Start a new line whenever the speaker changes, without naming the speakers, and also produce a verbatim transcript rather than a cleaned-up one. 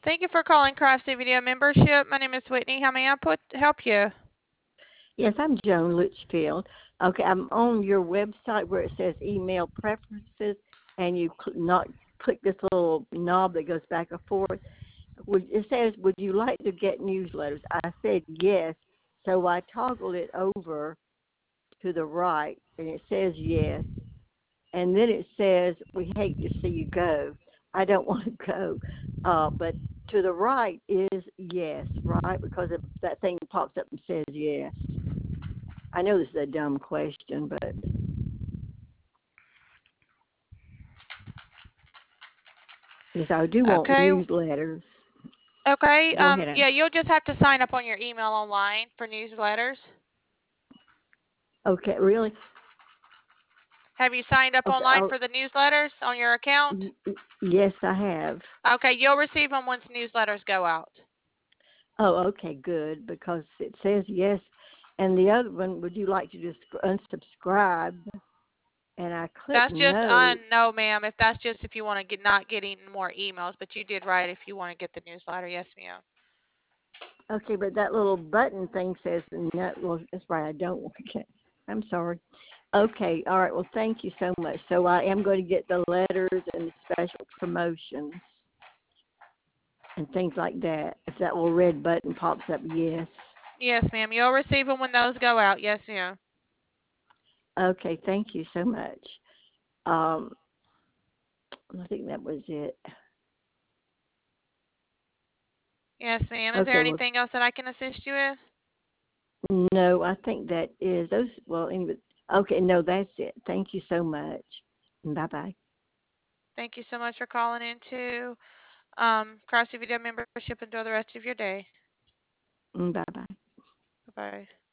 Thank you for calling Cross C V D membership. My name is Whitney. How may I put help you?
Yes, I'm Joan Litchfield. Okay, I'm on your website where it says email preferences, and you cl- not click this little knob that goes back and forth. Would, it says, would you like to get newsletters? I said yes, so I toggled it over to the right, and it says yes. And then it says, we hate to see you go. I don't want to go. Uh, but to the right is yes, right? Because if that thing pops up and says yes. I know this is a dumb question, but yes, I do want
Okay.
newsletters.
Okay.
Go
Um.
ahead.
Yeah, you'll just have to sign up on your email online for newsletters.
Okay, really?
Have you signed up
Okay.
online
I'll,
for the newsletters on your account?
yes, I have.
Okay, you'll receive them once newsletters go out.
Oh, okay, good, because it says yes. And the other one, would you like to just unsubscribe? And I click
That's just
no.
on no, ma'am. If that's just if you want to get not getting more emails, but you did right if you want to get the newsletter. Yes, ma'am.
Okay, but that little button thing says no. Well, that's right. I don't want to get. I'm sorry. Okay, all right. Well, thank you so much. So I am going to get the letters and the special promotions and things like that. If that little red button pops up, yes.
Yes, ma'am. You'll receive them when those go out. Yes, ma'am.
Okay, thank you so much. Um, I think that was it.
Yes, ma'am. Is there
Okay, well,
anything else that I can assist you with?
no, I think that is those. Well, anyway, okay, no, that's it. Thank you so much. Bye bye.
Thank you so much for calling in to um, Cross C V W membership. Enjoy the rest of your day.
Bye bye.
Bye-bye.